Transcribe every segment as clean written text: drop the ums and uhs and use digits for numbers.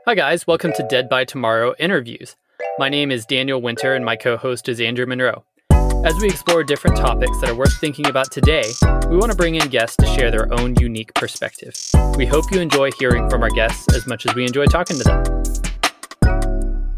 Hi guys, welcome to Dead by Tomorrow Interviews. My name is Daniel Winter and my co-host is Andrew Monroe. As we explore different topics that are worth thinking about today, we want to bring in guests to share their own unique perspective. We hope you enjoy hearing from our guests as much as we enjoy talking to them.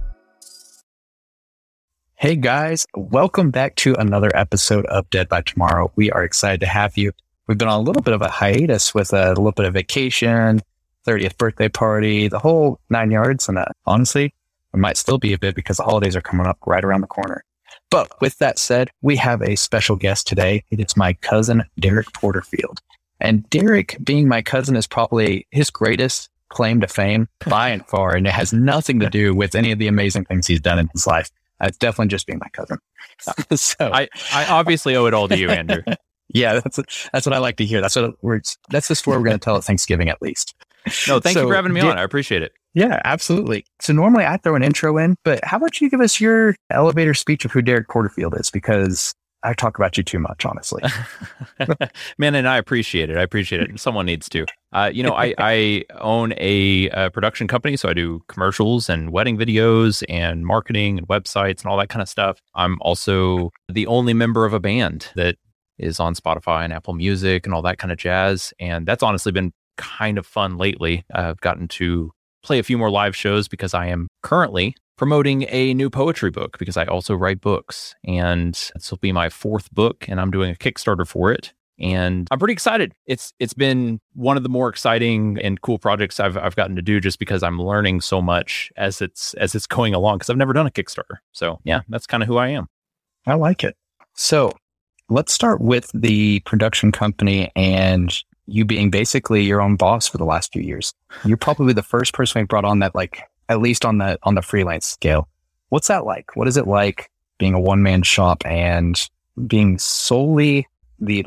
Hey guys, welcome back to another episode of Dead by Tomorrow. We are excited to have you. We've been on a little bit of a hiatus with a little bit of vacation, 30th birthday party, the whole 9 yards. And honestly, it might still be a bit because the holidays are coming up right around the corner. But with that said, we have a special guest today. It is my cousin, Derek Porterfield. And Derek, being my cousin, is probably his greatest claim to fame by and far. And it has nothing to do with any of the amazing things he's done in his life. It's definitely just being my cousin. So I obviously owe it all to you, Andrew. Yeah, that's what I like to hear. That's the story we're going to tell at Thanksgiving at least. No, thank you for having me on. I appreciate it. Yeah, absolutely. So normally I throw an intro in, but how about you give us your elevator speech of who Derek Porterfield is? Because I talk about you too much, honestly. Man, and I appreciate it. Someone needs to. I own a production company, so I do commercials and wedding videos and marketing and websites and all that kind of stuff. I'm also the only member of a band that is on Spotify and Apple Music and all that kind of jazz. And that's honestly been kind of fun lately. I've gotten to play a few more live shows because I am currently promoting a new poetry book because I also write books. And this will be my fourth book and I'm doing a Kickstarter for it. And I'm pretty excited. It's been one of the more exciting and cool projects I've gotten to do just because I'm learning so much as it's going along because I've never done a Kickstarter. So yeah, that's kind of who I am. I like it. So let's start with the production company and you being basically your own boss for the last few years. You're probably the first person we brought on that, like, at least on the freelance scale. What's that like? What is it like being a one-man shop and being solely the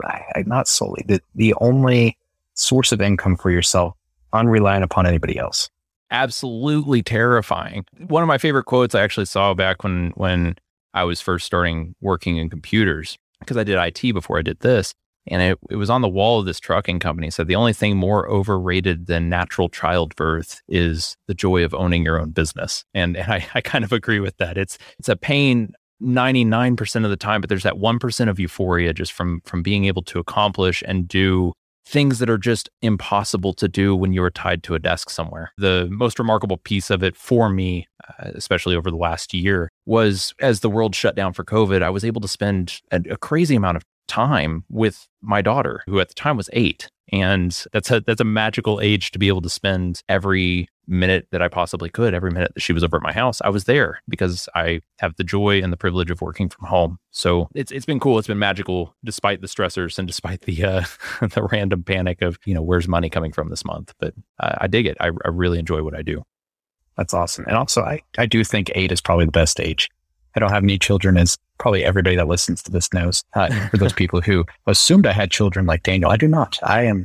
only source of income for yourself, unreliant upon anybody else? Absolutely terrifying. One of my favorite quotes I actually saw back when I was first starting working in computers, because I did IT before I did this. And it was on the wall of this trucking company. It said the only thing more overrated than natural childbirth is the joy of owning your own business. And I kind of agree with that. It's a pain 99% of the time, but there's that 1% of euphoria just from being able to accomplish and do things that are just impossible to do when you are tied to a desk somewhere. The most remarkable piece of it for me, especially over the last year, was as the world shut down for COVID, I was able to spend a crazy amount of time with my daughter, who at the time was 8. And that's a magical age to be able to spend every minute that I possibly could, every minute that she was over at my house. I was there because I have the joy and the privilege of working from home. So it's been cool. It's been magical despite the stressors and despite the the random panic of, where's money coming from this month? But I dig it. I really enjoy what I do. That's awesome. And also, I do think 8 is probably the best age. I don't have any children, as probably everybody that listens to this knows. For those people who assumed I had children like Daniel, I do not. I am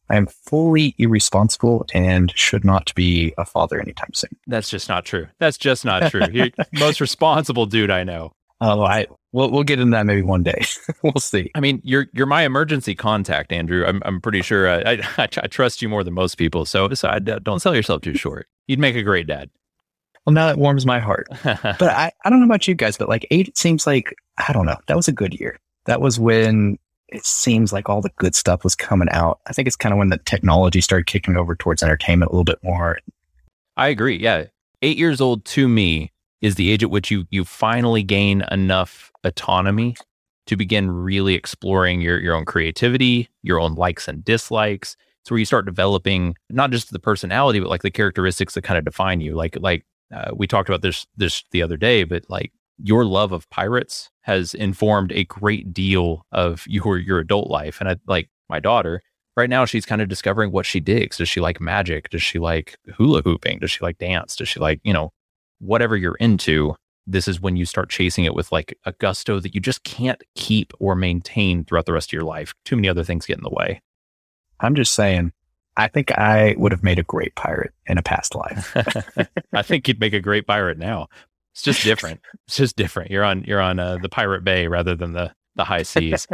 fully irresponsible and should not be a father anytime soon. That's just not true. You're the most responsible dude I know. We'll get into that maybe one day. We'll see. I mean, you're my emergency contact, Andrew. I'm pretty sure I trust you more than most people. So don't sell yourself too short. You'd make a great dad. Well, now that warms my heart. But I don't know about you guys, but like 8, it seems like, I don't know, that was a good year. That was when it seems like all the good stuff was coming out. I think it's kind of when the technology started kicking over towards entertainment a little bit more. I agree. Yeah. 8 years old to me is the age at which you finally gain enough autonomy to begin really exploring your own creativity, your own likes and dislikes. It's where you start developing not just the personality, but like the characteristics that kind of define you. Like we talked about this the other day, but like your love of pirates has informed a great deal of your adult life. And like my daughter right now, she's kind of discovering what she digs. Does she like magic? Does she like hula hooping? Does she like dance? Does she like, whatever you're into? This is when you start chasing it with like a gusto that you just can't keep or maintain throughout the rest of your life. Too many other things get in the way. I'm just saying, I think I would have made a great pirate in a past life. I think you'd make a great pirate now. It's just different. You're on the Pirate Bay rather than the high seas.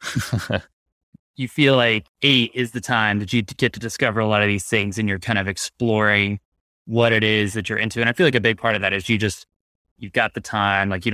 You feel like 8 is the time that you get to discover a lot of these things and you're kind of exploring what it is that you're into. And I feel like a big part of that is you've got the time, like you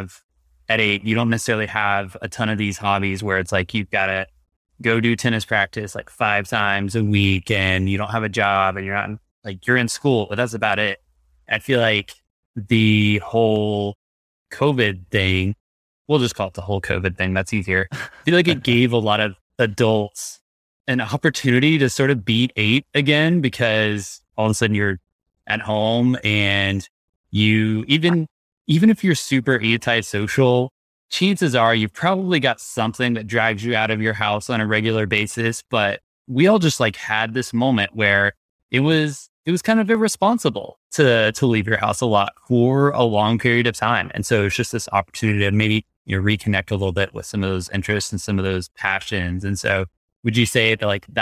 don't necessarily have a ton of these hobbies where it's like, you've got to go do tennis practice like 5 times a week and you don't have a job and you're in school, but that's about it. I feel like the whole COVID thing, we'll just call it the whole COVID thing. That's easier. I feel like it gave a lot of adults an opportunity to sort of beat 8 again, because all of a sudden you're at home and you, even if you're super antisocial, chances are you've probably got something that drags you out of your house on a regular basis. But we all just like had this moment where it was kind of irresponsible to leave your house a lot for a long period of time. And so it's just this opportunity to maybe, reconnect a little bit with some of those interests and some of those passions. And so would you say that like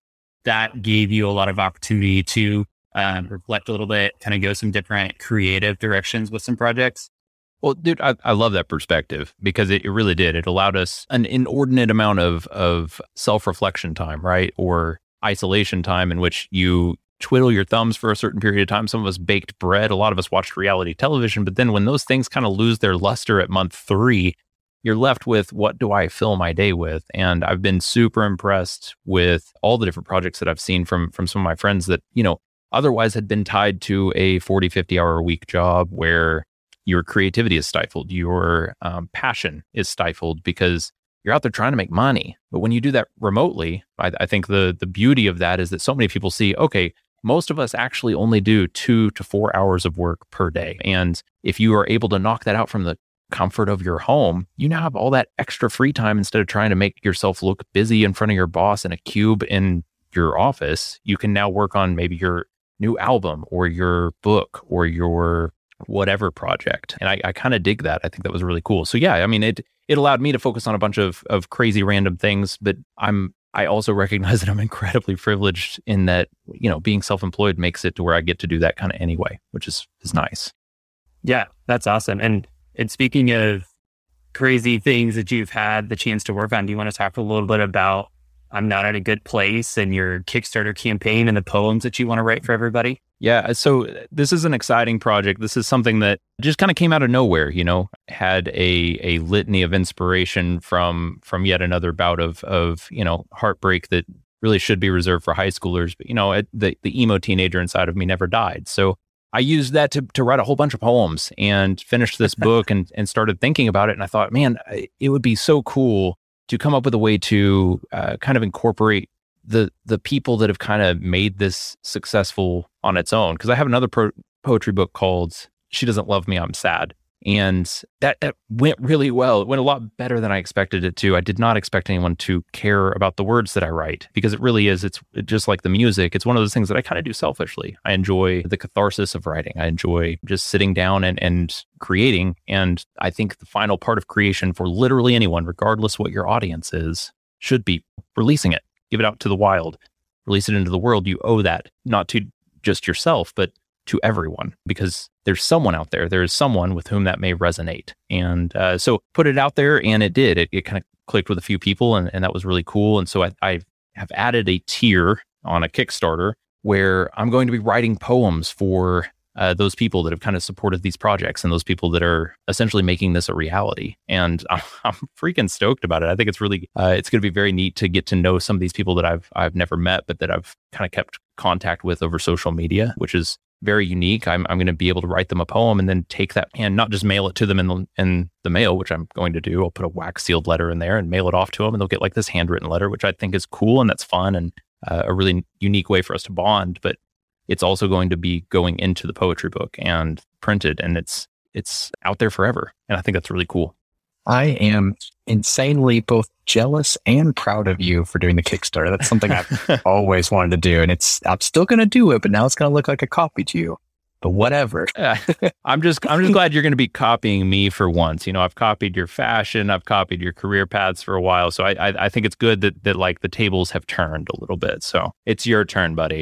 that gave you a lot of opportunity to reflect a little bit, kind of go some different creative directions with some projects? Well, dude, I love that perspective, because it really did. It allowed us an inordinate amount of self-reflection time, right? Or isolation time in which you twiddle your thumbs for a certain period of time. Some of us baked bread. A lot of us watched reality television. But then when those things kind of lose their luster at month 3, you're left with, what do I fill my day with? And I've been super impressed with all the different projects that I've seen from some of my friends that, otherwise had been tied to a 40, 50 hour a week job where your creativity is stifled, your passion is stifled because you're out there trying to make money. But when you do that remotely, I think the beauty of that is that so many people see, okay, most of us actually only do 2 to 4 hours of work per day. And if you are able to knock that out from the comfort of your home, you now have all that extra free time. Instead of trying to make yourself look busy in front of your boss in a cube in your office, you can now work on maybe your new album or your book or your whatever project. And I kind of dig that. I think that was really cool. So yeah, I mean, it allowed me to focus on a bunch of crazy random things, but I also recognize that I'm incredibly privileged in that, being self-employed makes it to where I get to do that kind of anyway, which is nice. Yeah, that's awesome. And speaking of crazy things that you've had the chance to work on, do you want to talk a little bit about I'm Not in a Good Place and your Kickstarter campaign and the poems that you want to write for everybody? Yeah, so this is an exciting project. This is something that just kind of came out of nowhere, had a litany of inspiration from yet another bout of heartbreak that really should be reserved for high schoolers. But, the emo teenager inside of me never died. So I used that to write a whole bunch of poems and finish this book and started thinking about it. And I thought, man, it would be so cool to come up with a way to kind of incorporate the people that have kind of made this successful on its own. Because I have another poetry book called She Doesn't Love Me, I'm Sad. And that went really well. It went a lot better than I expected it to. I did not expect anyone to care about the words that I write, because it really is. It's just like the music. It's one of those things that I kind of do selfishly. I enjoy the catharsis of writing. I enjoy just sitting down and creating. And I think the final part of creation for literally anyone, regardless what your audience is, should be releasing it. Give it out to the wild, release it into the world. You owe that not to just yourself, but to everyone, because there's someone out there. There is someone with whom that may resonate. And so put it out there, and it did. It kind of clicked with a few people, and that was really cool. And so I have added a tier on a Kickstarter where I'm going to be writing poems for those people that have kind of supported these projects and those people that are essentially making this a reality. And I'm freaking stoked about it. I think it's really, it's going to be very neat to get to know some of these people that I've never met, but that I've kind of kept contact with over social media, which is very unique. I'm going to be able to write them a poem and then take that and not just mail it to them in the mail, which I'm going to do. I'll put a wax sealed letter in there and mail it off to them, and they'll get like this handwritten letter, which I think is cool and that's fun and a really unique way for us to bond. But it's also going to be going into the poetry book and printed, and it's out there forever. And I think that's really cool. I am insanely both jealous and proud of you for doing the Kickstarter. That's something I've always wanted to do, and I'm still going to do it, but now it's going to look like a copy to you. But whatever. I'm just glad you're going to be copying me for once. I've copied your fashion, I've copied your career paths for a while, so I think it's good that like the tables have turned a little bit. So it's your turn, buddy.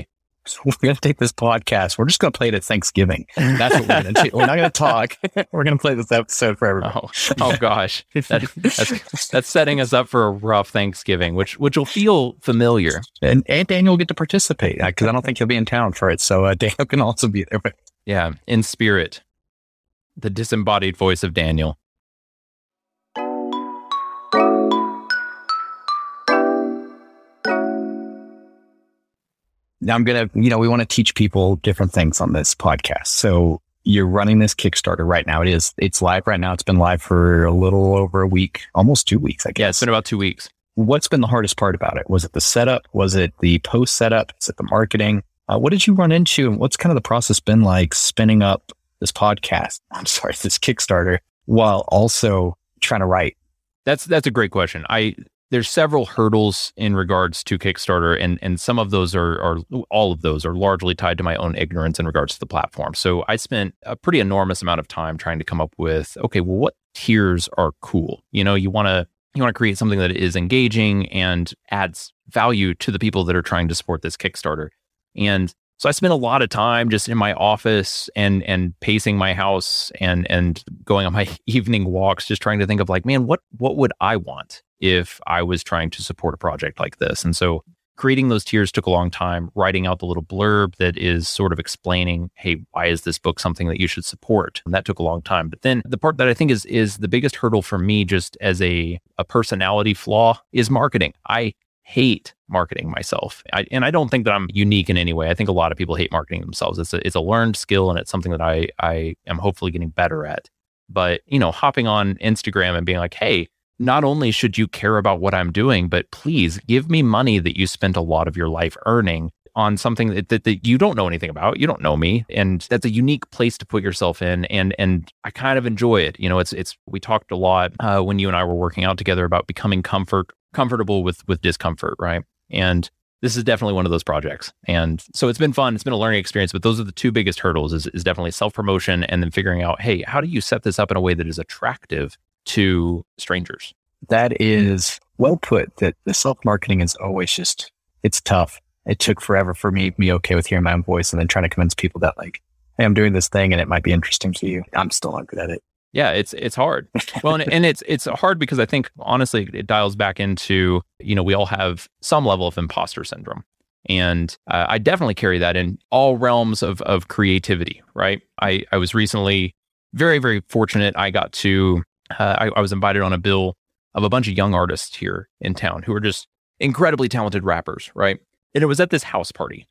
we're going to take this podcast. We're just going to play it at Thanksgiving. That's what we're going to do. We're not going to talk. We're going to play this episode for everybody. Oh gosh. That's setting us up for a rough Thanksgiving, which will feel familiar. And Daniel will get to participate because I don't think he'll be in town for it. So Daniel can also be there. Yeah, in spirit. The disembodied voice of Daniel. Now we want to teach people different things on this podcast. So you're running this Kickstarter right now. It's live right now. It's been live for a little over a week, almost 2 weeks, I guess. Yeah, it's been about 2 weeks. What's been the hardest part about it? Was it the setup? Was it the post setup? Is it the marketing? What did you run into? And what's kind of the process been like spinning up this Kickstarter, while also trying to write? That's a great question. There's several hurdles in regards to Kickstarter, and some of those are all of those are largely tied to my own ignorance in regards to the platform. So I spent a pretty enormous amount of time trying to come up with, okay, well, what tiers are cool? You want to create something that is engaging and adds value to the people that are trying to support this Kickstarter. And so I spent a lot of time just in my office and pacing my house and going on my evening walks, just trying to think of like, man, what would I want if I was trying to support a project like this? And so creating those tiers took a long time, writing out the little blurb that is sort of explaining, hey, why is this book something that you should support? And that took a long time. But then the part that I think is the biggest hurdle for me, just as a personality flaw, is marketing. I hate marketing myself. And I don't think that I'm unique in any way. I think a lot of people hate marketing themselves. It's a learned skill, and it's something that I am hopefully getting better at. But, hopping on Instagram and being like, hey, not only should you care about what I'm doing, but please give me money that you spent a lot of your life earning on something that you don't know anything about. You don't know me. And that's a unique place to put yourself in. And I kind of enjoy it. We talked a lot when you and I were working out together about becoming comfortable with discomfort, right? And this is definitely one of those projects. And so it's been fun. It's been a learning experience, but those are the two biggest hurdles is definitely self-promotion and then figuring out, hey, how do you set this up in a way that is attractive to strangers? That is well put. That the self-marketing is always it's tough. It took forever for me to be okay with hearing my own voice and then trying to convince people that like, hey, I'm doing this thing and it might be interesting to you. I'm still not good at it. Yeah, it's hard. Well, and it's hard because I think honestly it dials back into, we all have some level of imposter syndrome. And I definitely carry that in all realms of creativity, right? I was recently very, very fortunate. I got to, I was invited on a bill of a bunch of young artists here in town who are just incredibly talented rappers, right? And it was at this house party.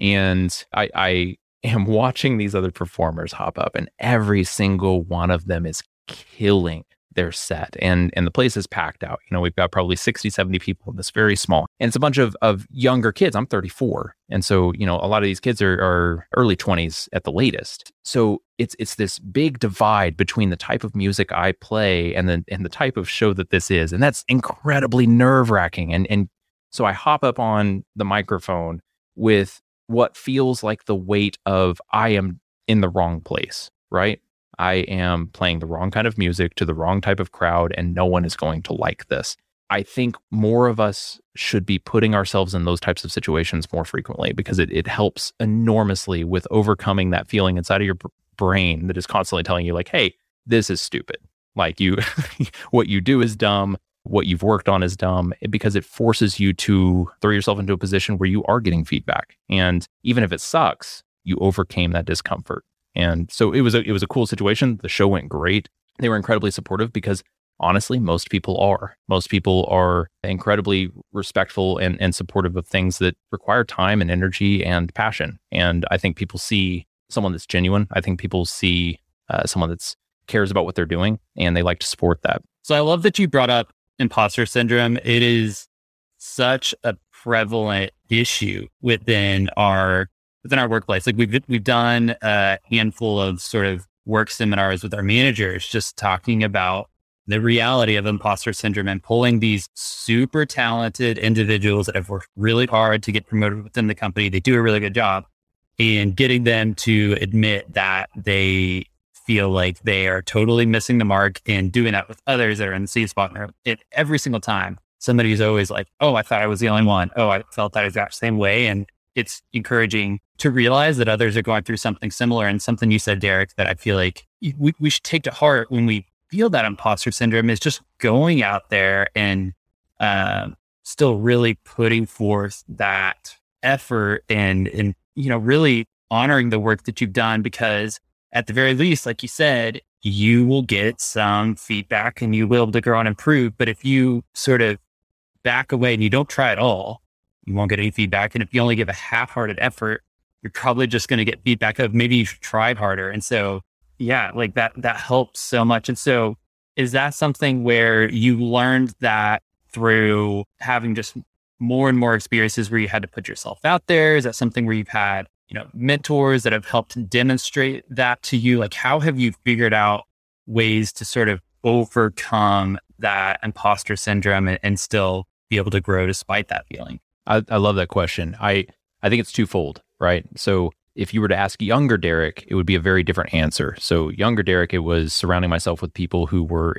And I am watching these other performers hop up, and every single one of them is killing their set. And the place is packed out. We've got probably 60, 70 people in this very small. And it's a bunch of younger kids. I'm 34. And so, a lot of these kids are early 20s at the latest. So it's this big divide between the type of music I play and the type of show that this is. And that's incredibly nerve-wracking. And so I hop up on the microphone with what feels like the weight of I am in the wrong place, right? I am playing the wrong kind of music to the wrong type of crowd, and no one is going to like this. I think more of us should be putting ourselves in those types of situations more frequently because it helps enormously with overcoming that feeling inside of your brain that is constantly telling you like, hey, this is stupid. Like what you do is dumb. What you've worked on is dumb, because it forces you to throw yourself into a position where you are getting feedback. And even if it sucks, you overcame that discomfort. And so it was a cool situation. The show went great. They were incredibly supportive because honestly, most people are incredibly respectful and supportive of things that require time and energy and passion. And I think people see someone that's genuine. I think people see someone that cares about what they're doing, and they like to support that. So I love that you brought up imposter syndrome. It is such a prevalent issue within our workplace. Like we've done a handful of sort of work seminars with our managers, just talking about the reality of imposter syndrome and pulling these super talented individuals that have worked really hard to get promoted within the company. They do a really good job, and getting them to admit that they feel like they are totally missing the mark, and doing that with others that are in the same spot. And every single time, somebody's always like, oh, I thought I was the only one. Oh, I felt that exact same way. And it's encouraging to realize that others are going through something similar. And something you said, Derek, that I feel like we should take to heart when we feel that imposter syndrome is just going out there and still really putting forth that effort and really honoring the work that you've done, because at the very least, like you said, you will get some feedback and you will be able to grow and improve. But if you sort of back away and you don't try at all, you won't get any feedback. And if you only give a half-hearted effort, you're probably just going to get feedback of maybe you should try harder. And so, yeah, like that helps so much. And so is that something where you learned that through having just more and more experiences where you had to put yourself out there? Is that something where you've had, mentors that have helped demonstrate that to you? Like, how have you figured out ways to sort of overcome that imposter syndrome and still be able to grow despite that feeling? I love that question. I think it's twofold, right? So if you were to ask younger Derek, it would be a very different answer. So younger Derek, it was surrounding myself with people who were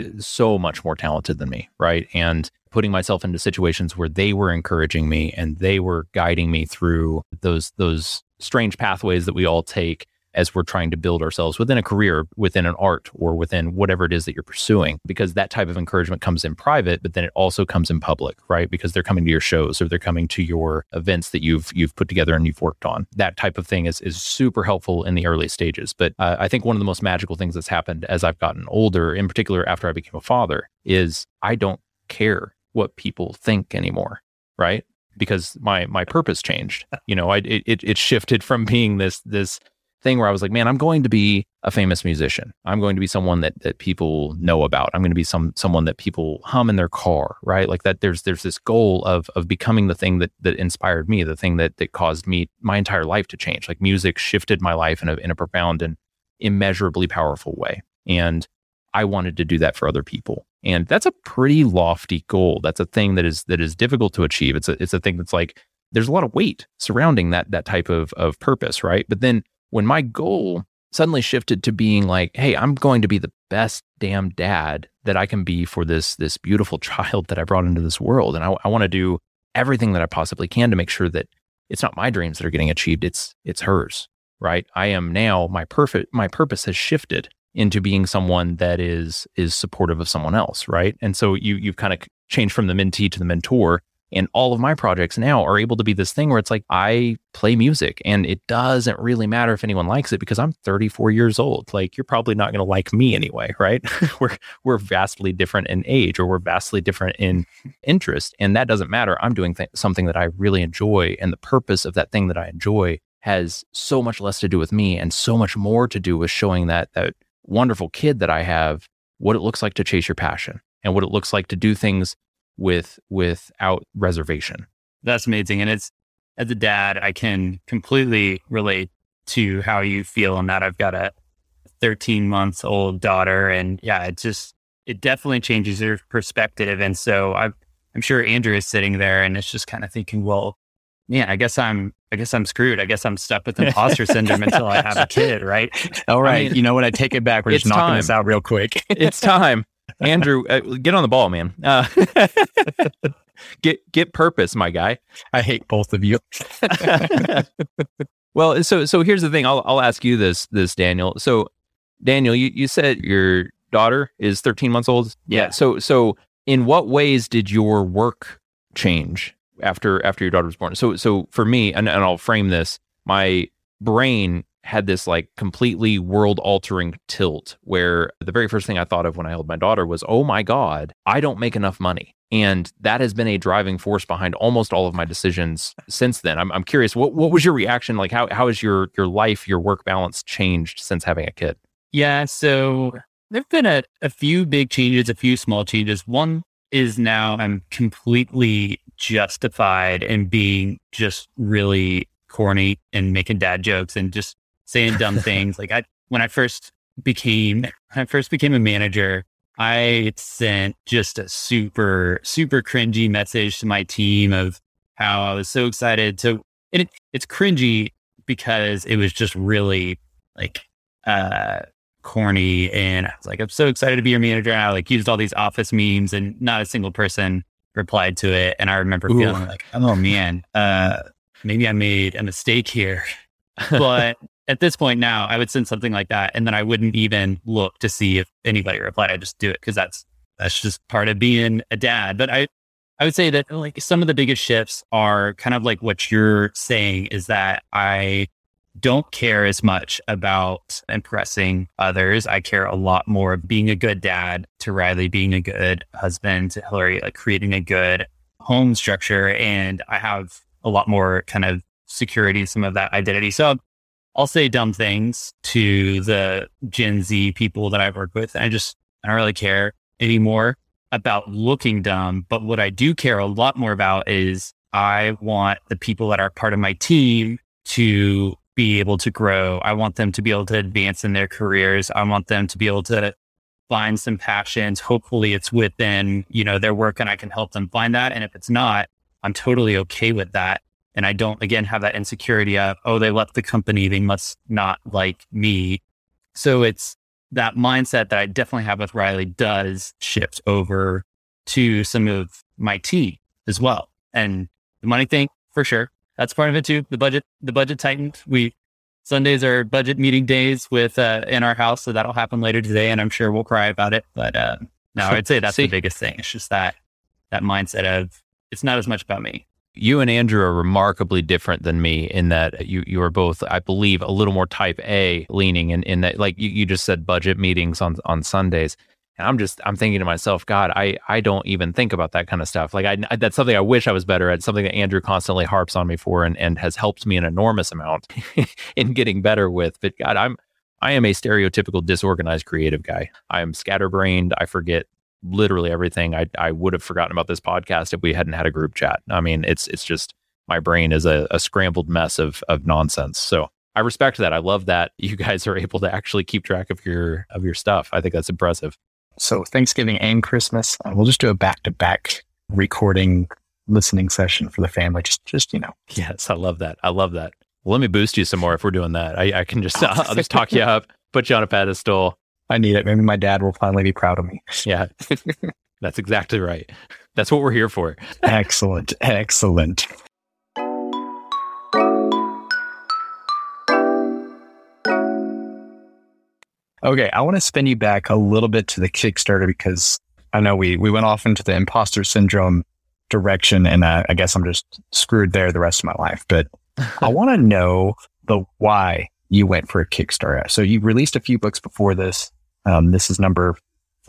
so much more talented than me, right? And putting myself into situations where they were encouraging me and they were guiding me through those strange pathways that we all take as we're trying to build ourselves within a career, within an art, or within whatever it is that you're pursuing. Because that type of encouragement comes in private, but then it also comes in public, right? Because they're coming to your shows or they're coming to your events that you've put together and you've worked on. That type of thing is super helpful in the early stages. But I think one of the most magical things that's happened as I've gotten older, in particular after I became a father, is I don't care what people think anymore, right? Because my purpose changed. It shifted from being this thing where I was like, man, I'm going to be a famous musician. I'm going to be someone that people know about. I'm going to be someone that people hum in their car, right? Like that there's this goal of becoming the thing that inspired me, the thing that caused me my entire life to change. Like music shifted my life in a profound and immeasurably powerful way. And I wanted to do that for other people. And that's a pretty lofty goal. That's a thing that is difficult to achieve. It's a thing that's like, there's a lot of weight surrounding that type of purpose, right? But then when my goal suddenly shifted to being like, hey, I'm going to be the best damn dad that I can be for this beautiful child that I brought into this world. And I want to do everything that I possibly can to make sure that it's not my dreams that are getting achieved. It's hers, right? I am now, my purpose has shifted into being someone that is supportive of someone else, right? And so you've kind of changed from the mentee to the mentor. And all of my projects now are able to be this thing where it's like, I play music and it doesn't really matter if anyone likes it because I'm 34 years old. Like, you're probably not going to like me anyway, right? We're vastly different in age, or we're vastly different in interest. And that doesn't matter. I'm doing something that I really enjoy. And the purpose of that thing that I enjoy has so much less to do with me and so much more to do with showing that wonderful kid that I have what it looks like to chase your passion and what it looks like to do things without reservation. That's amazing. And it's, as a dad, I can completely relate to how you feel on that. I've got a 13-month-old daughter, and yeah, it definitely changes your perspective. And so I'm sure Andrew is sitting there and it's just kind of thinking, well, man, I guess I'm screwed. I guess I'm stuck with imposter syndrome until I have a kid, right? All right. You know what? I take it back. We're just knocking this out real quick. It's time. Andrew, get on the ball, man. Get purpose, my guy. I hate both of you. Well, so here's the thing. I'll ask you this, Daniel. So, Daniel, you said your daughter is 13 months old. Yeah. So in what ways did your work change after your daughter was born? So for me, and I'll frame this, my brain had this like completely world altering tilt where the very first thing I thought of when I held my daughter was, oh my God, I don't make enough money. And that has been a driving force behind almost all of my decisions since then. I'm curious, what was your reaction? Like, how has your life, your work balance changed since having a kid? Yeah. So there've been a few big changes, a few small changes. One is now I'm completely justified in being just really corny and making dad jokes and just saying dumb things. Like when I first became a manager, I sent just a super, super cringy message to my team of how I was so excited. So it's cringy because it was just really like corny. And I was like, I'm so excited to be your manager. And I like used all these office memes and not a single person replied to it. And I remember feeling like, oh man, maybe I made a mistake here. But at this point now, I would send something like that, and then I wouldn't even look to see if anybody replied. I just do it because that's just part of being a dad. But I would say that like some of the biggest shifts are kind of like what you're saying, is that I don't care as much about impressing others. I care a lot more of being a good dad to Riley, being a good husband to Hillary, like creating a good home structure. And I have a lot more kind of security, some of that identity. So I'll say dumb things to the Gen Z people that I've worked with. I don't really care anymore about looking dumb. But what I do care a lot more about is I want the people that are part of my team to be able to grow. I want them to be able to advance in their careers. I want them to be able to find some passions. Hopefully it's within, their work, and I can help them find that. And if it's not, I'm totally okay with that. And I don't, again, have that insecurity of, oh, they left the company, they must not like me. So it's that mindset that I definitely have with Riley does shift over to some of my team as well. And the money thing, for sure, that's part of it too. The budget tightened. Sundays are budget meeting days with in our house, so that'll happen later today, and I'm sure we'll cry about it. But no, I'd say that's the biggest thing. It's just that mindset of it's not as much about me. You and Andrew are remarkably different than me in that you are both, I believe, a little more type A leaning in that, like you just said, budget meetings on Sundays. And I'm thinking to myself, God, I don't even think about that kind of stuff. Like I that's something I wish I was better at, something that Andrew constantly harps on me for and has helped me an enormous amount in getting better with. But God, I am a stereotypical disorganized creative guy. I am scatterbrained. I forget literally everything. I would have forgotten about this podcast if we hadn't had a group chat. I mean, it's just my brain is a scrambled mess of nonsense. So I respect that. I love that you guys are able to actually keep track of your stuff. I think that's impressive. So Thanksgiving and Christmas, we'll just do a back-to-back recording listening session for the family. Just. Yes, I love that. Well, let me boost you some more if we're doing that. I can just, I'll just talk you up, put you on a pedestal. I need it. Maybe my dad will finally be proud of me. Yeah, that's exactly right. That's what we're here for. Excellent. Okay, I want to spin you back a little bit to the Kickstarter because I know we went off into the imposter syndrome direction, and I guess I'm just screwed there the rest of my life. But I want to know the why you went for a Kickstarter. So you released a few books before this. This is number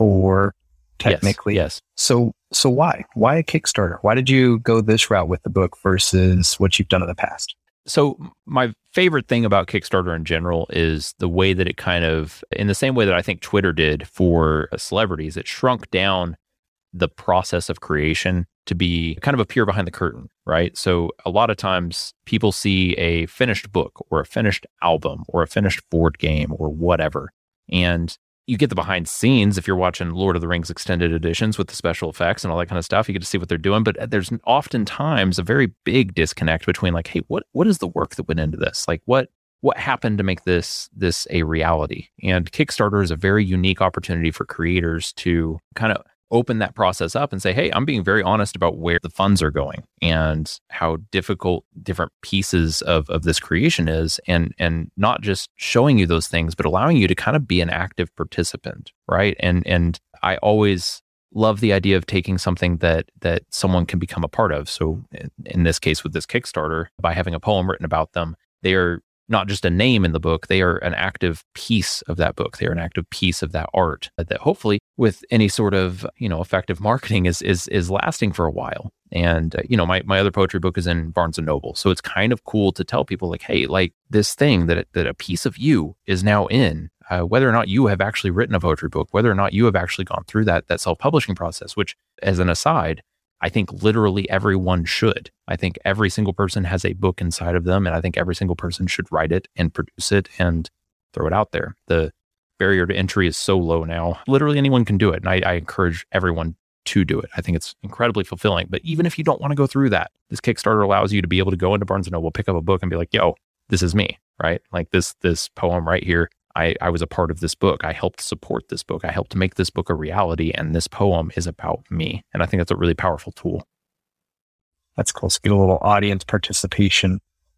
4, technically. Yes. So why? Why a Kickstarter? Why did you go this route with the book versus what you've done in the past? So my favorite thing about Kickstarter in general is the way that it kind of, in the same way that I think Twitter did for celebrities, it shrunk down the process of creation to be kind of a peer behind the curtain, right? So a lot of times people see a finished book or a finished album or a finished board game or whatever. And you get the behind scenes if you're watching Lord of the Rings extended editions with the special effects and all that kind of stuff. You get to see what they're doing, but there's oftentimes a very big disconnect between like, hey, what is the work that went into this? Like what happened to make this a reality? And Kickstarter is a very unique opportunity for creators to kind of open that process up and say, hey, I'm being very honest about where the funds are going and how difficult different pieces of this creation is, and not just showing you those things, but allowing you to kind of be an active participant, right? And I always love the idea of taking something that someone can become a part of. So in this case with this Kickstarter, by having a poem written about them, they are not just a name in the book, they are an active piece of that book. They're an active piece of that art that hopefully with any sort of, effective marketing is lasting for a while. And, my other poetry book is in Barnes & Noble. So it's kind of cool to tell people like, hey, like this thing that a piece of you is now in, whether or not you have actually written a poetry book, whether or not you have actually gone through that self-publishing process, which as an aside, I think literally everyone should. I think every single person has a book inside of them, and I think every single person should write it and produce it and throw it out there. The barrier to entry is so low now. Literally anyone can do it, and I encourage everyone to do it. I think it's incredibly fulfilling. But even if you don't want to go through that, this Kickstarter allows you to be able to go into Barnes & Noble, pick up a book and be like, yo, this is me, right? Like this poem right here. I was a part of this book. I helped support this book. I helped to make this book a reality. And this poem is about me. And I think that's a really powerful tool. That's cool. So get a little audience participation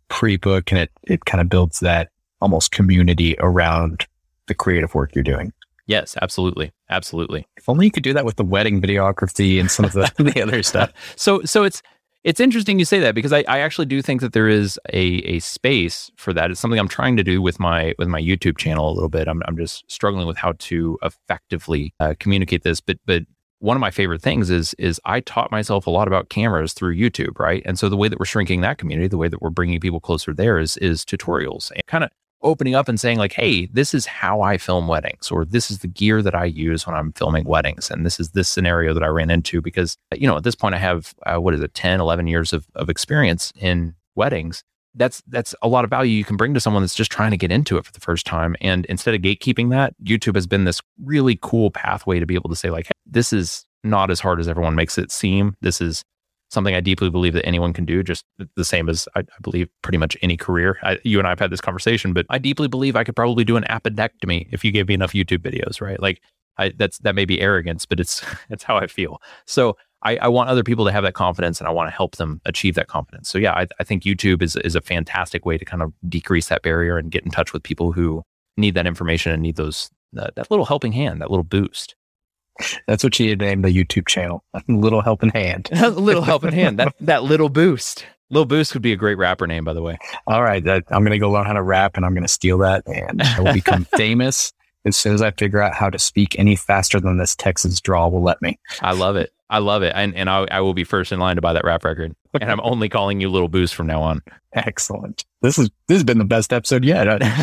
pre-book, and it kind of builds that almost community around the creative work you're doing. Yes, absolutely. Absolutely. If only you could do that with the wedding videography and some of the other stuff. So it's interesting you say that, because I actually do think that there is a space for that. It's something I'm trying to do with my YouTube channel a little bit. I'm just struggling with how to effectively communicate this. But one of my favorite things is I taught myself a lot about cameras through YouTube, right? And so the way that we're shrinking that community, the way that we're bringing people closer there is tutorials and kind of opening up and saying like, hey, this is how I film weddings, or this is the gear that I use when I'm filming weddings. And this is this scenario that I ran into because, at this point I have, 10, 11 years of experience in weddings. That's a lot of value you can bring to someone that's just trying to get into it for the first time. And instead of gatekeeping that, YouTube has been this really cool pathway to be able to say like, hey, this is not as hard as everyone makes it seem. This is something I deeply believe that anyone can do, just the same as I believe pretty much any career. You and I have had this conversation, but I deeply believe I could probably do an appendectomy if you gave me enough YouTube videos, right? Like that may be arrogance, but it's how I feel. So I want other people to have that confidence, and I want to help them achieve that confidence. So yeah, I think YouTube is a fantastic way to kind of decrease that barrier and get in touch with people who need that information and need that little helping hand, that little boost. That's what you named the YouTube channel. A little helping hand. A little helping hand. That little boost. Little Boost would be a great rapper name, by the way. All right. I'm going to go learn how to rap, and I'm going to steal that, and I will become famous as soon as I figure out how to speak any faster than this Texas drawl will let me. I love it. And I will be first in line to buy that rap record. And I'm only calling you Little Boost from now on. Excellent. This has been the best episode yet.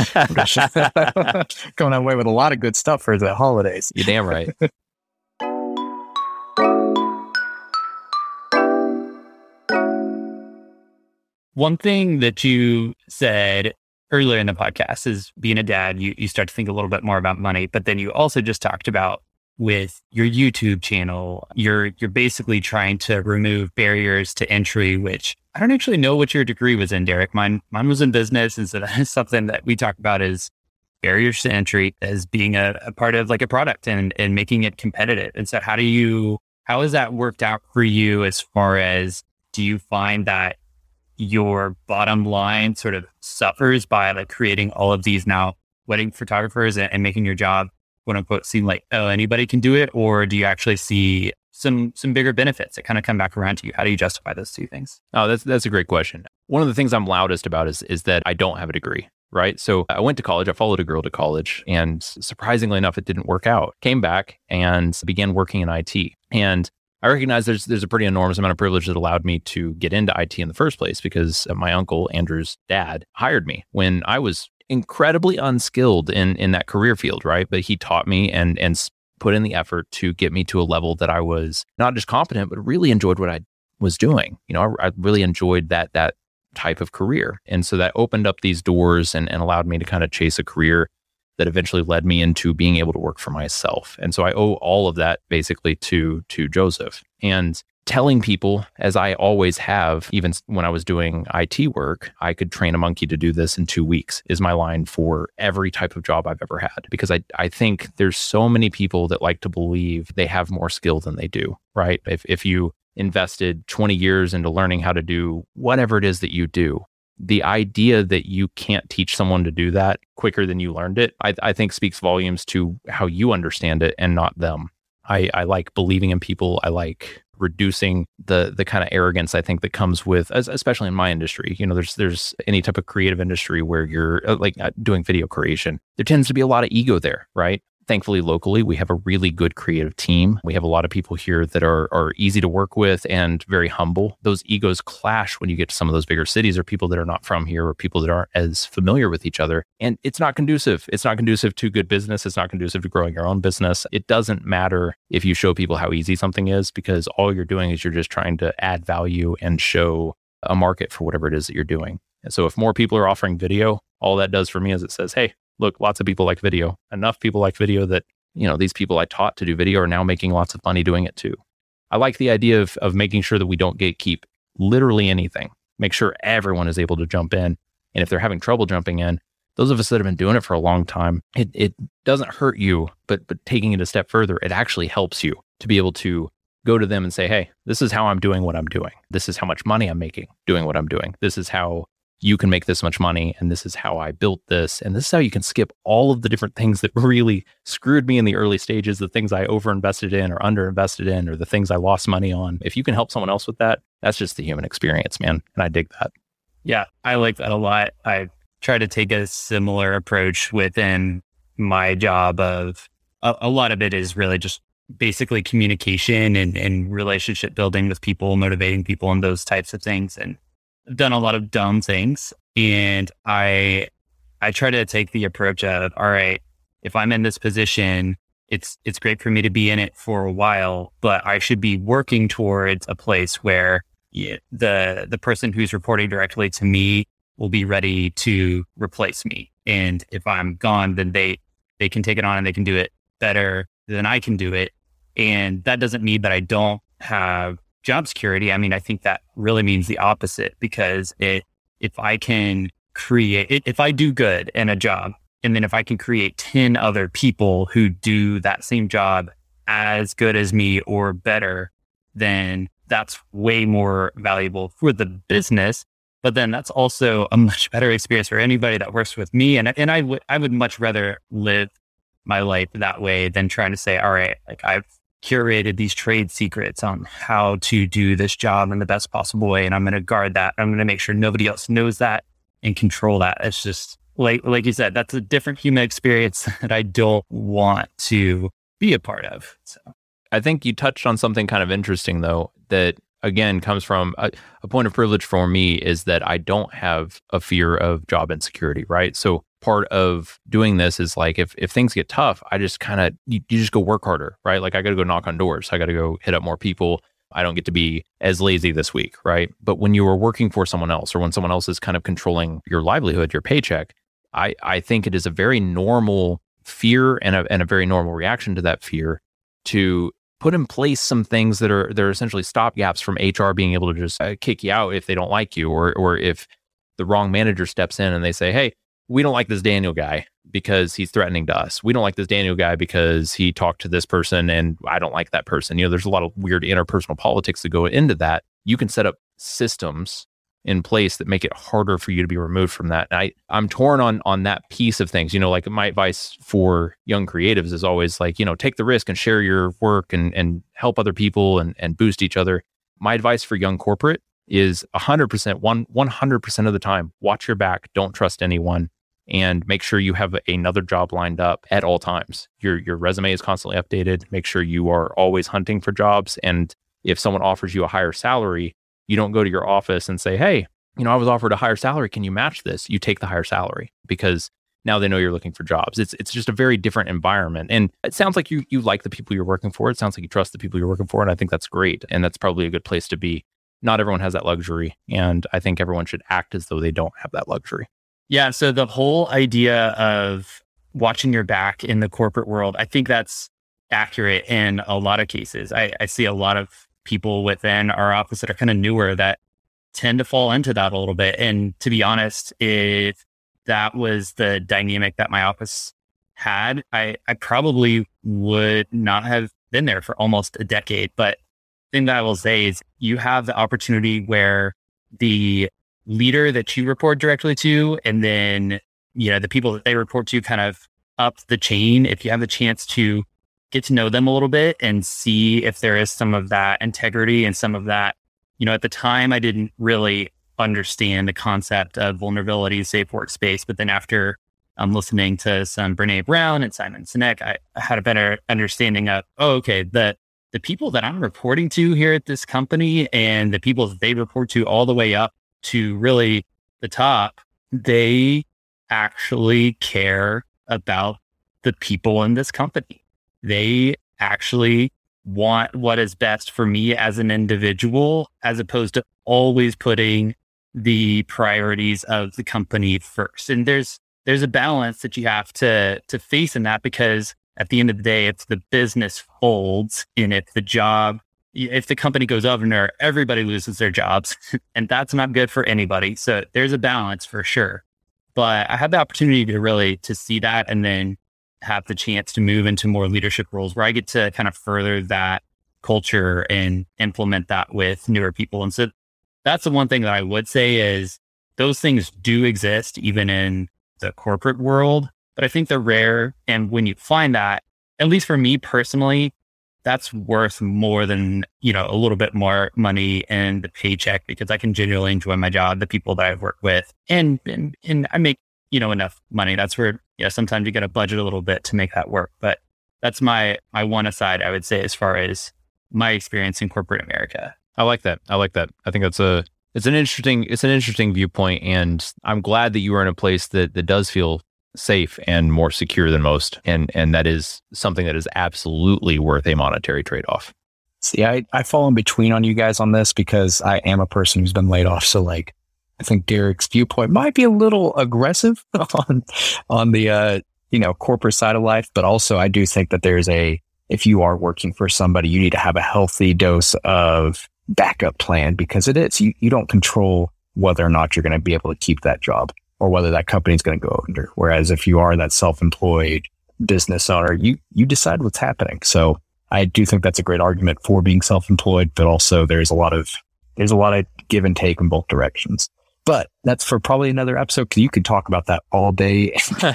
Coming away with a lot of good stuff for the holidays. You're damn right. One thing that you said earlier in the podcast is being a dad, you start to think a little bit more about money, but then you also just talked about with your YouTube channel, you're basically trying to remove barriers to entry, which I don't actually know what your degree was in, Derek. Mine was in business. And so that is something that we talk about is barriers to entry as being a part of like a product and making it competitive. And so how has that worked out for you as far as, do you find that your bottom line sort of suffers by like creating all of these now wedding photographers and making your job, quote unquote, seem like, oh, anybody can do it? Or do you actually see some bigger benefits that kind of come back around to you? How do you justify those two things? Oh, that's a great question. One of the things I'm loudest about is that I don't have a degree, right? So I went to college, I followed a girl to college, and surprisingly enough, it didn't work out. Came back and began working in IT. And I recognize there's a pretty enormous amount of privilege that allowed me to get into IT in the first place, because my uncle, Andrew's dad, hired me when I was incredibly unskilled in that career field, right? But he taught me and put in the effort to get me to a level that I was not just competent, but really enjoyed what I was doing. I really enjoyed that type of career. And so that opened up these doors and allowed me to kind of chase a career that eventually led me into being able to work for myself. And so I owe all of that basically to Joseph. And telling people, as I always have, even when I was doing IT work, I could train a monkey to do this in 2 weeks is my line for every type of job I've ever had. Because I think there's so many people that like to believe they have more skill than they do, right? If you invested 20 years into learning how to do whatever it is that you do, the idea that you can't teach someone to do that quicker than you learned it, I think speaks volumes to how you understand it and not them. I like believing in people. I like reducing the kind of arrogance I think that comes with, especially in my industry. There's any type of creative industry where you're like doing video creation. There tends to be a lot of ego there, right? Thankfully, locally, we have a really good creative team. We have a lot of people here that are easy to work with and very humble. Those egos clash when you get to some of those bigger cities, or people that are not from here, or people that aren't as familiar with each other. And it's not conducive. It's not conducive to good business. It's not conducive to growing your own business. It doesn't matter if you show people how easy something is, because all you're doing is you're just trying to add value and show a market for whatever it is that you're doing. And so if more people are offering video, all that does for me is it says, hey, look, lots of people like video. Enough people like video that, these people I taught to do video are now making lots of money doing it too. I like the idea of making sure that we don't gatekeep literally anything. Make sure everyone is able to jump in. And if they're having trouble jumping in, those of us that have been doing it for a long time, it doesn't hurt you, but taking it a step further, it actually helps you to be able to go to them and say, hey, this is how I'm doing what I'm doing. This is how much money I'm making doing what I'm doing. This is how you can make this much money, and this is how I built this. And this is how you can skip all of the different things that really screwed me in the early stages, the things I overinvested in or underinvested in, or the things I lost money on. If you can help someone else with that, that's just the human experience, man. And I dig that. Yeah, I like that a lot. I try to take a similar approach within my job of a lot of it is really just basically communication and relationship building with people, motivating people and those types of things. And I've done a lot of dumb things. And I try to take the approach of, all right, if I'm in this position, it's great for me to be in it for a while, but I should be working towards a place where the person who's reporting directly to me will be ready to replace me. And if I'm gone, then they can take it on and they can do it better than I can do it. And that doesn't mean that I don't have job security. I mean, I think that really means the opposite, because if I can if I do good in a job, and then if I can create 10 other people who do that same job as good as me or better, then that's way more valuable for the business. But then that's also a much better experience for anybody that works with me. And I would much rather live my life that way than trying to say, all right, like I've curated these trade secrets on how to do this job in the best possible way, and I'm going to guard that. I'm going to make sure nobody else knows that and control that. It's just like you said, that's a different human experience that I don't want to be a part of. So I think you touched on something kind of interesting, though, that again comes from a point of privilege for me, is that I don't have a fear of job insecurity, right? So part of doing this is like, if things get tough, I just kind of, you just go work harder, right? Like I got to go knock on doors. I got to go hit up more people. I don't get to be as lazy this week, right? But when you are working for someone else, or when someone else is kind of controlling your livelihood, your paycheck, I think it is a very normal fear and a very normal reaction to that fear to put in place some things that are essentially stopgaps from HR being able to just kick you out if they don't like you, or if the wrong manager steps in and they say, hey, we don't like this Daniel guy because he's threatening to us. We don't like this Daniel guy because he talked to this person and I don't like that person. There's a lot of weird interpersonal politics that go into that. You can set up systems in place that make it harder for you to be removed from that. And I'm torn on that piece of things. Like my advice for young creatives is always like, take the risk and share your work and help other people and boost each other. My advice for young corporate is 100% of the time, watch your back, don't trust anyone, and make sure you have another job lined up at all times. Your resume is constantly updated. Make sure you are always hunting for jobs. And if someone offers you a higher salary, you don't go to your office and say, hey, I was offered a higher salary. Can you match this? You take the higher salary, because now they know you're looking for jobs. It's just a very different environment. And it sounds like you like the people you're working for. It sounds like you trust the people you're working for. And I think that's great. And that's probably a good place to be. Not everyone has that luxury. And I think everyone should act as though they don't have that luxury. Yeah. So the whole idea of watching your back in the corporate world, I think that's accurate in a lot of cases. I see a lot of people within our office that are kind of newer that tend to fall into that a little bit. And to be honest, if that was the dynamic that my office had, I probably would not have been there for almost a decade. But the thing that I will say is you have the opportunity where the leader that you report directly to, and then, the people that they report to kind of up the chain. If you have the chance to get to know them a little bit and see if there is some of that integrity and some of that, at the time I didn't really understand the concept of vulnerability, safe workspace. But then after listening to some Brene Brown and Simon Sinek, I had a better understanding of, okay, the people that I'm reporting to here at this company and the people that they report to all the way up to really the top, they actually care about the people in this company. They actually want what is best for me as an individual, as opposed to always putting the priorities of the company first. And there's a balance that you have to face in that, because at the end of the day, if the business folds and if the company goes under, everybody loses their jobs and that's not good for anybody. So there's a balance for sure. But I had the opportunity to see that, and then have the chance to move into more leadership roles where I get to kind of further that culture and implement that with newer people. And so that's the one thing that I would say is those things do exist even in the corporate world, but I think they're rare. And when you find that, at least for me personally, that's worth more than, a little bit more money in the paycheck, because I can genuinely enjoy my job, the people that I've worked with, and I make, enough money. That's where, sometimes you got to budget a little bit to make that work. But that's my one aside, I would say, as far as my experience in corporate America. I like that. I think it's an interesting viewpoint, and I'm glad that you are in a place that does feel safe and more secure than most. And that is something that is absolutely worth a monetary trade-off. See, I fall in between on you guys on this because I am a person who's been laid off. So I think Derek's viewpoint might be a little aggressive on the, corporate side of life. But also I do think that if you are working for somebody, you need to have a healthy dose of backup plan, because you don't control whether or not you're going to be able to keep that job, or whether that company is going to go under. Whereas if you are that self-employed business owner, you decide what's happening. So I do think that's a great argument for being self-employed, but also there's a lot of give and take in both directions. But that's for probably another episode, because you could talk about that all day.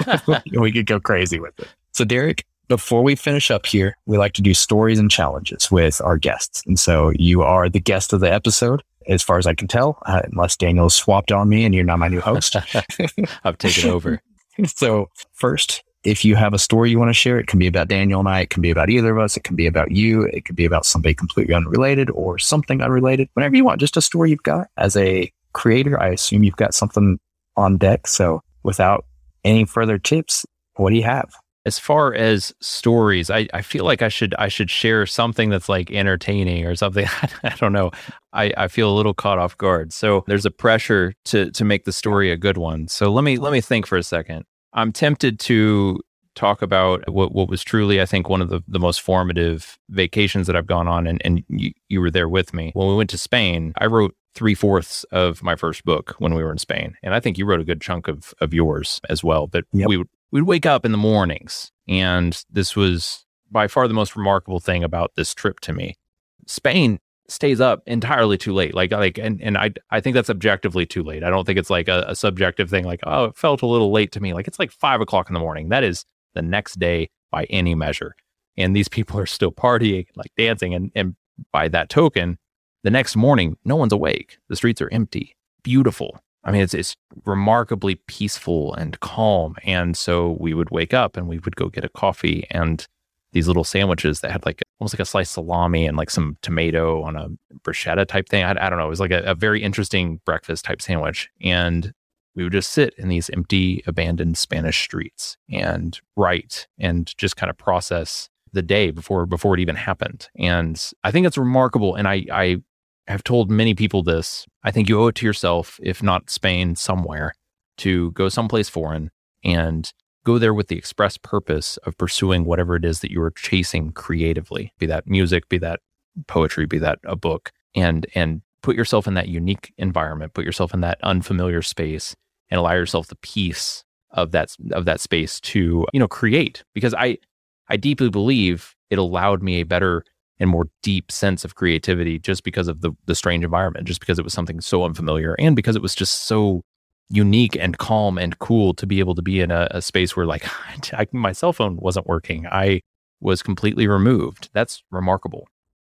We could go crazy with it. So Derek, before we finish up here, we like to do stories and challenges with our guests. And so you are the guest of the episode, as far as I can tell, unless Daniel swapped on me and you're not my new host. I've taken over. So first, if you have a story you want to share, it can be about Daniel and I, it can be about either of us, it can be about you, it could be about somebody completely unrelated or something unrelated, whatever you want, just a story you've got. As a creator, I assume you've got something on deck. So without any further tips, what do you have? As far as stories, I feel like I should share something that's like entertaining or something. I don't know. I feel a little caught off guard. So there's a pressure to make the story a good one. So let me think for a second. I'm tempted to talk about what was truly, I think, one of the most formative vacations that I've gone on, and you were there with me. When we went to Spain, I wrote 3/4 of my first book when we were in Spain. And I think you wrote a good chunk of yours as well. But yep. We'd wake up in the mornings, and this was by far the most remarkable thing about this trip to me. Spain stays up entirely too late. And I think that's objectively too late. I don't think it's like a subjective thing, like, oh, it felt a little late to me. Like, it's like 5 o'clock in the morning. That is the next day by any measure. And these people are still partying, like dancing. And by that token, the next morning, no one's awake. The streets are empty. Beautiful. I mean, it's remarkably peaceful and calm. And so we would wake up and we would go get a coffee and these little sandwiches that had like almost like a sliced salami and like some tomato on a bruschetta type thing. I don't know. It was like a very interesting breakfast type sandwich. And we would just sit in these empty, abandoned Spanish streets and write and just kind of process the day before it even happened. And I think it's remarkable. And I have told many people this. I think you owe it to yourself, if not Spain, somewhere, to go someplace foreign and go there with the express purpose of pursuing whatever it is that you are chasing creatively, be that music, be that poetry, be that a book, and put yourself in that unique environment, put yourself in that unfamiliar space, and allow yourself the peace of that space to, create. Because I deeply believe it allowed me a better and more deep sense of creativity just because of the strange environment, just because it was something so unfamiliar, and because it was just so unique and calm and cool to be able to be in a space where like my cell phone wasn't working. I was completely removed. That's remarkable.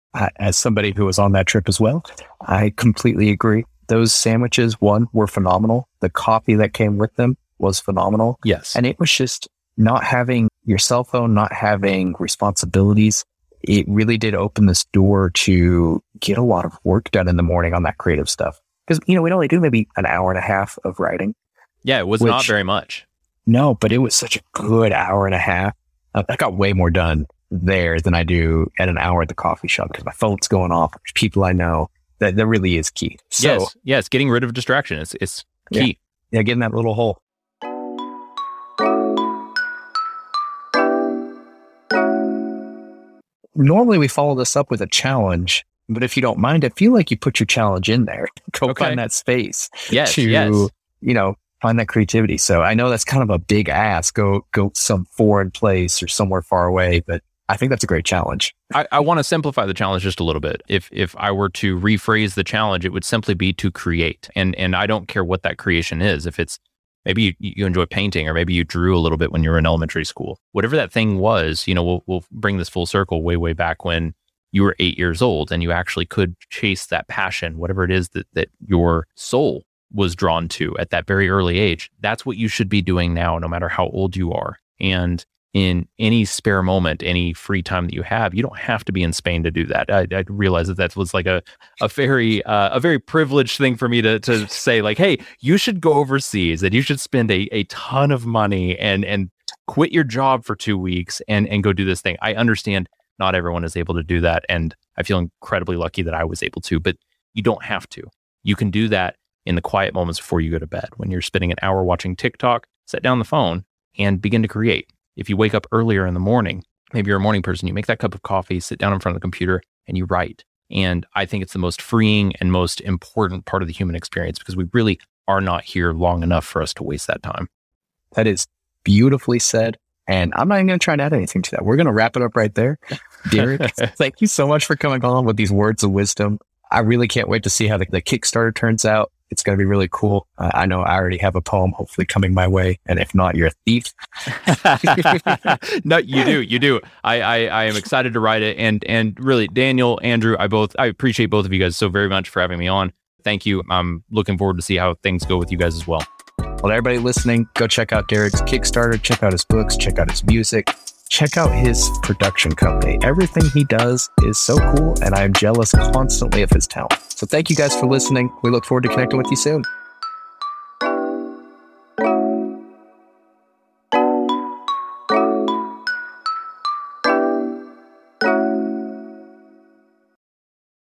As somebody who was on that trip as well, I completely agree. Those sandwiches, one, were phenomenal. The coffee that came with them was phenomenal. Yes. And it was just not having your cell phone, not having responsibilities. It really did open this door to get a lot of work done in the morning on that creative stuff. Because, we'd only do maybe an hour and a half of writing. Yeah, it was not very much. No, but it was such a good hour and a half. I got way more done there than I do at an hour at the coffee shop because my phone's going off. There's people I know. That really is key. So, yes, getting rid of distraction is key. Yeah, getting that little hole. Normally we follow this up with a challenge, but if you don't mind, I feel like you put your challenge in there. Go find that space to, find that creativity. So I know that's kind of a big ask. Go some foreign place or somewhere far away, but I think that's a great challenge. I want to simplify the challenge just a little bit. If I were to rephrase the challenge, it would simply be to create. And I don't care what that creation is. If it's maybe you enjoy painting, or maybe you drew a little bit when you were in elementary school, whatever that thing was, we'll bring this full circle way back when you were 8 years old and you actually could chase that passion, whatever it is that your soul was drawn to at that very early age. That's what you should be doing now, no matter how old you are. And in any spare moment, any free time that you have, you don't have to be in Spain to do that. I realize that was like a very privileged thing for me to say, like, hey, you should go overseas, that you should spend a ton of money and quit your job for 2 weeks and go do this thing. I understand not everyone is able to do that, and I feel incredibly lucky that I was able to, but you don't have to. You can do that in the quiet moments before you go to bed. When you're spending an hour watching TikTok, set down the phone and begin to create. If you wake up earlier in the morning, maybe you're a morning person, you make that cup of coffee, sit down in front of the computer, and you write. And I think it's the most freeing and most important part of the human experience, because we really are not here long enough for us to waste that time. That is beautifully said. And I'm not even going to try and add anything to that. We're going to wrap it up right there. Derek, thank you so much for coming on with these words of wisdom. I really can't wait to see how the Kickstarter turns out. It's going to be really cool. I know I already have a poem hopefully coming my way. And if not, you're a thief. No, you do. I am excited to write it. And really, Daniel, Andrew, I appreciate both of you guys so very much for having me on. Thank you. I'm looking forward to see how things go with you guys as well. Well, everybody listening, go check out Derek's Kickstarter, check out his books, check out his music, check out his production company. Everything he does is so cool, and I am jealous constantly of his talent. So thank you guys for listening. We look forward to connecting with you soon.